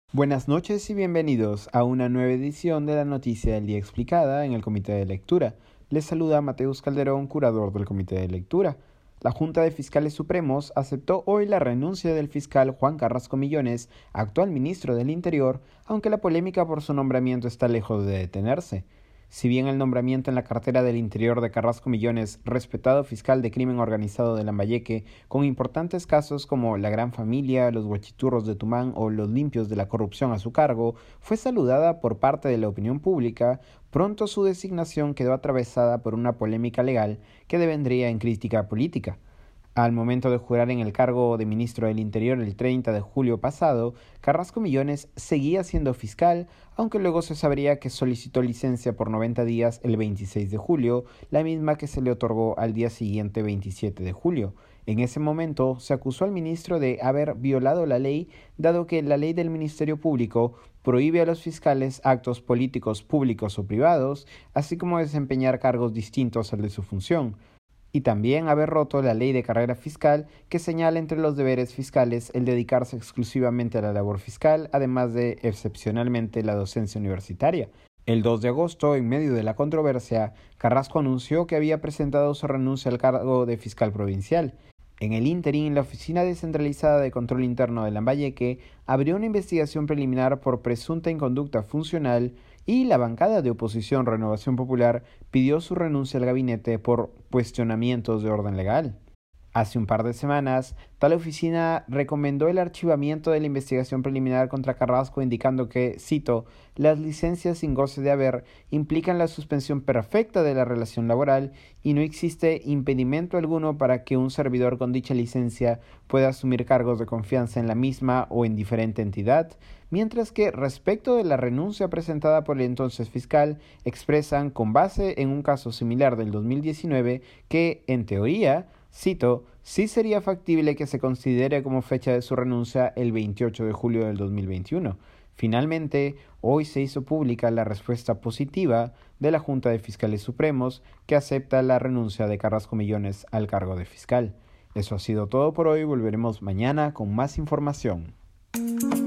Buenas noches y bienvenidos a una nueva edición de la Noticia del Día Explicada en el Comité de Lectura. Les saluda Mateus Calderón, curador del Comité de Lectura. La Junta de Fiscales Supremos aceptó hoy la renuncia del fiscal Juan Carrasco Millones, actual ministro del Interior, aunque la polémica por su nombramiento está lejos de detenerse. Si bien el nombramiento en la cartera del Interior de Carrasco Millones, respetado fiscal de crimen organizado de Lambayeque, con importantes casos como la Gran Familia, los Huachiturros de Tumán o los limpios de la corrupción a su cargo, fue saludada por parte de la opinión pública, pronto su designación quedó atravesada por una polémica legal que devendría en crítica política. Al momento de jurar en el cargo de ministro del Interior el 30 de julio pasado, Carrasco Millones seguía siendo fiscal, aunque luego se sabría que solicitó licencia por 90 días el 26 de julio, la misma que se le otorgó al día siguiente 27 de julio. En ese momento se acusó al ministro de haber violado la ley, dado que la ley del Ministerio Público prohíbe a los fiscales actos políticos públicos o privados, así como desempeñar cargos distintos al de su función, y también haber roto la ley de carrera fiscal que señala entre los deberes fiscales el dedicarse exclusivamente a la labor fiscal, además de, excepcionalmente, la docencia universitaria. El 2 de agosto, en medio de la controversia, Carrasco anunció que había presentado su renuncia al cargo de fiscal provincial. En el ínterin, la Oficina Descentralizada de Control Interno de Lambayeque abrió una investigación preliminar por presunta inconducta funcional y la bancada de oposición Renovación Popular pidió su renuncia al gabinete por cuestionamientos de orden legal. Hace un par de semanas, tal oficina recomendó el archivamiento de la investigación preliminar contra Carrasco, indicando que, cito, las licencias sin goce de haber implican la suspensión perfecta de la relación laboral y no existe impedimento alguno para que un servidor con dicha licencia pueda asumir cargos de confianza en la misma o en diferente entidad, mientras que respecto de la renuncia presentada por el entonces fiscal, expresan, con base en un caso similar del 2019, que, en teoría, cito, sí sería factible que se considere como fecha de su renuncia el 28 de julio del 2021. Finalmente, hoy se hizo pública la respuesta positiva de la Junta de Fiscales Supremos que acepta la renuncia de Carrasco Millones al cargo de fiscal. Eso ha sido todo por hoy, volveremos mañana con más información.